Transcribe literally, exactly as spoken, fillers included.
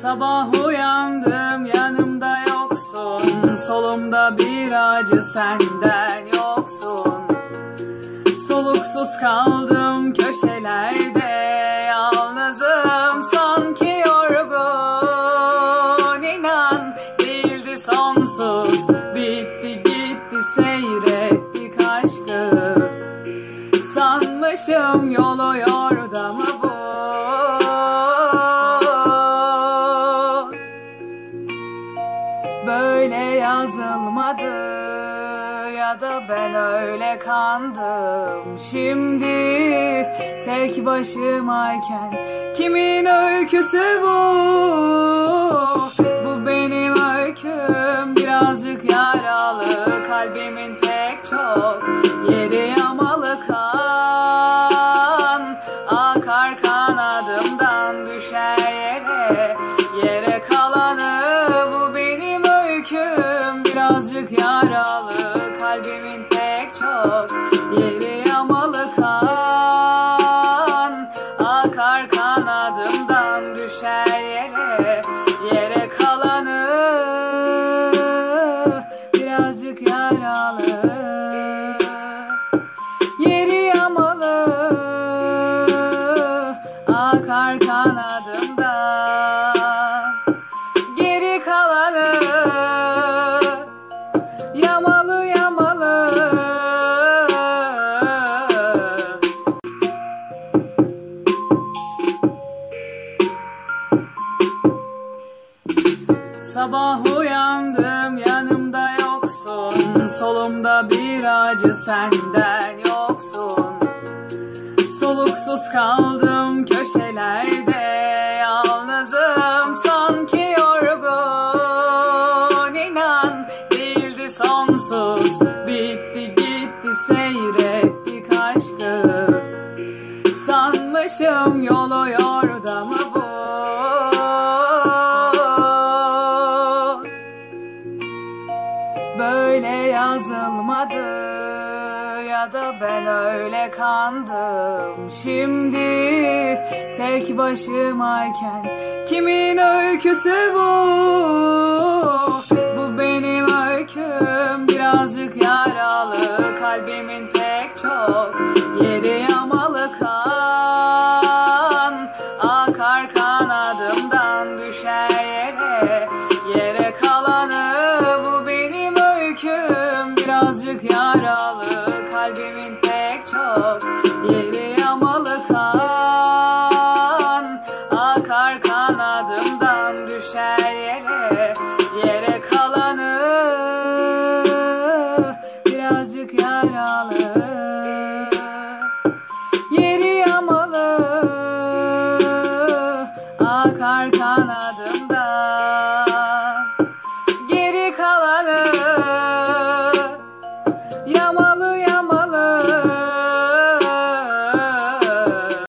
Sabah uyandım, yanımda yoksun, solumda bir acı senden yoksun. Soluksuz kaldım köşelerde, yalnızım sanki yorgun. İnan değildi sonsuz, bitti gitti seyrettik aşkı. Sanmışım yolu yordamı bu. Böyle yazılmadı ya da ben öyle kandım. Şimdi tek başımayken kimin öyküsü bu? Bu benim öyküm, birazcık yaralı, kalbimin pek çok yeri yamalı kan. Akar kanadımdan düşer yere, yere kalanı bu benim öyküm. Birazcık yaralı, kalbimin pek çok yeri yamalı kan. Akar kanadımdan düşer yere, yere kalanı birazcık yaralı, yeri yamalı. Akar kanadımdan geri kalanı yamalı yamalı. Sabah uyandım, yanımda yoksun, solumda bir acı senden yoksun. Soluksuz kaldım köşelerde, yalnızım sanki yorgun. İnan değildi sonsuz, bitti gitti seyrettik aşkı. Sanmışım yolu yordamı bu. Böyle yazılmadı ya da ben öyle kandım. Şimdi tek başımayken kimin öyküsü bu? Bu benim öyküm, birazcık yaralı, kalbimin pek çok yeri yamalı kan. Akar kanadımdan düşer yere, yere kalanı bu benim öyküm. Birazcık yaralı, kalbimin pek çok yeri yamalı kan. Akar kanadımdan düşer